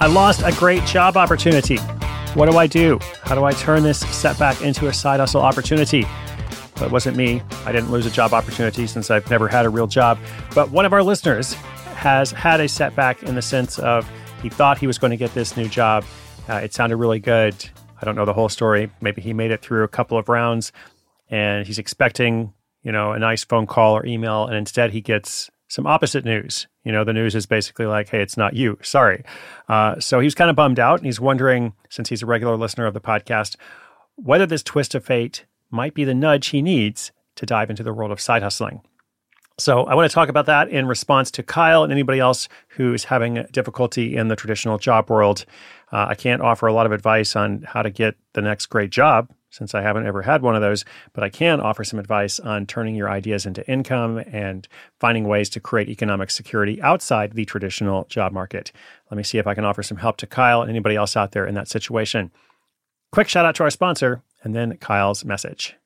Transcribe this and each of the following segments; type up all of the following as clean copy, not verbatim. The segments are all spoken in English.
I lost a great job opportunity. What do I do? How do I turn this setback into a side hustle opportunity? Well, it wasn't me. I didn't lose a job opportunity since I've never had a real job. But one of our listeners has had a setback in the sense of he thought he was going to get this new job. It sounded really good. I don't know the whole story. Maybe he made it through a couple of rounds and he's expecting, a nice phone call or email. And instead he gets some opposite news. The news is basically like, hey, it's not you. Sorry. So he was kind of bummed out. And he's wondering, since he's a regular listener of the podcast, whether this twist of fate might be the nudge he needs to dive into the world of side hustling. So I want to talk about that in response to Kyle and anybody else who's having difficulty in the traditional job world. I can't offer a lot of advice on how to get the next great job, since I haven't ever had one of those, but I can offer some advice on turning your ideas into income and finding ways to create economic security outside the traditional job market. Let me see if I can offer some help to Kyle and anybody else out there in that situation. Quick shout out to our sponsor, and then Kyle's message.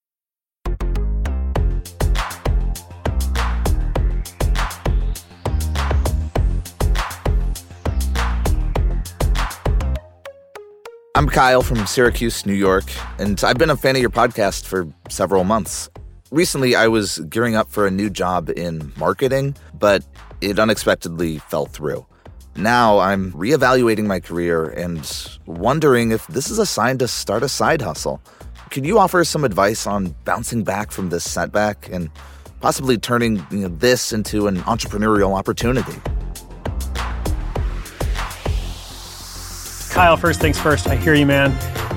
I'm Kyle from Syracuse, New York, and I've been a fan of your podcast for several months. Recently, I was gearing up for a new job in marketing, but it unexpectedly fell through. Now I'm reevaluating my career and wondering if this is a sign to start a side hustle. Could you offer some advice on bouncing back from this setback and possibly turning this into an entrepreneurial opportunity? Kyle, first things first, I hear you, man.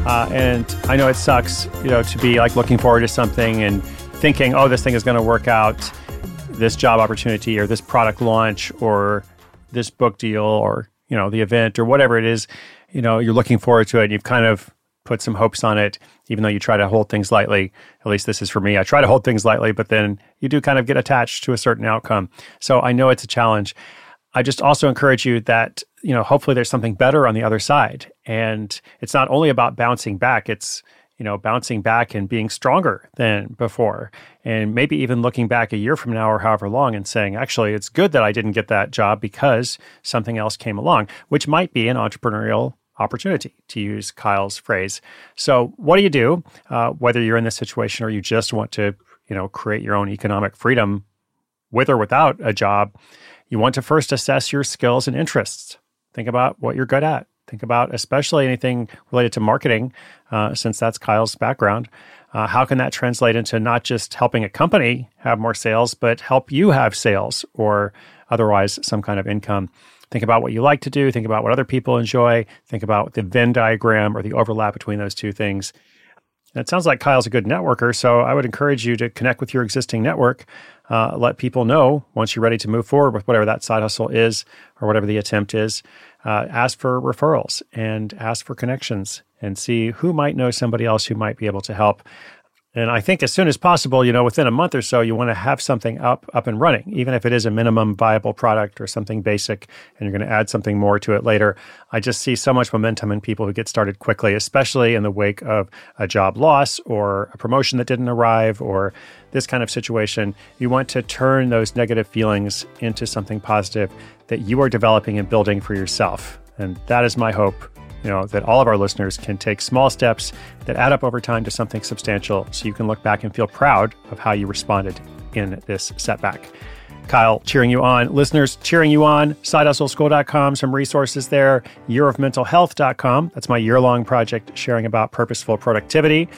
And I know it sucks, to be like looking forward to something and thinking, oh, this thing is going to work out, this job opportunity or this product launch or this book deal or, the event or whatever it is, you're looking forward to it. And you've kind of put some hopes on it, even though you try to hold things lightly. At least this is for me. I try to hold things lightly, but then you do kind of get attached to a certain outcome. So I know it's a challenge. I just also encourage you that, hopefully there's something better on the other side. And it's not only about bouncing back, it's, bouncing back and being stronger than before. And maybe even looking back a year from now or however long and saying, actually, it's good that I didn't get that job because something else came along, which might be an entrepreneurial opportunity, to use Kyle's phrase. So what do you do, whether you're in this situation or you just want to, create your own economic freedom with or without a job? You want to first assess your skills and interests. Think about what you're good at. Think about especially anything related to marketing, since that's Kyle's background. How can that translate into not just helping a company have more sales, but help you have sales or otherwise some kind of income? Think about what you like to do. Think about what other people enjoy. Think about the Venn diagram or the overlap between those two things. And it sounds like Kyle's a good networker, so I would encourage you to connect with your existing network. Let people know once you're ready to move forward with whatever that side hustle is or whatever the attempt is. Ask for referrals and ask for connections and see who might know somebody else who might be able to help. And I think as soon as possible, within a month or so, you want to have something up and running, even if it is a minimum viable product or something basic, and you're going to add something more to it later. I just see so much momentum in people who get started quickly, especially in the wake of a job loss or a promotion that didn't arrive or this kind of situation. You want to turn those negative feelings into something positive that you are developing and building for yourself. And that is my hope. That all of our listeners can take small steps that add up over time to something substantial so you can look back and feel proud of how you responded in this setback. Kyle cheering you on, listeners cheering you on, sidehustleschool.com, some resources there, yearofmentalhealth.com. That's my year-long project sharing about purposeful productivity.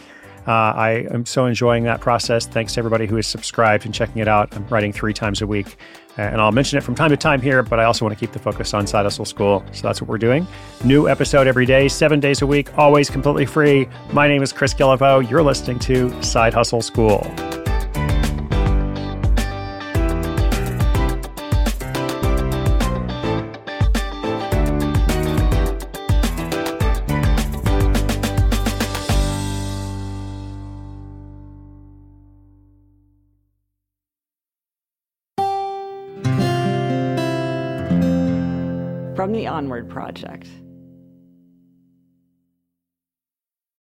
I am so enjoying that process. Thanks to everybody who is subscribed and checking it out. I'm writing 3 times a week. And I'll mention it from time to time here, but I also want to keep the focus on Side Hustle School. So that's what we're doing. New episode every day, 7 days a week, always completely free. My name is Chris Guillebeau. You're listening to Side Hustle School. From the Onward Project.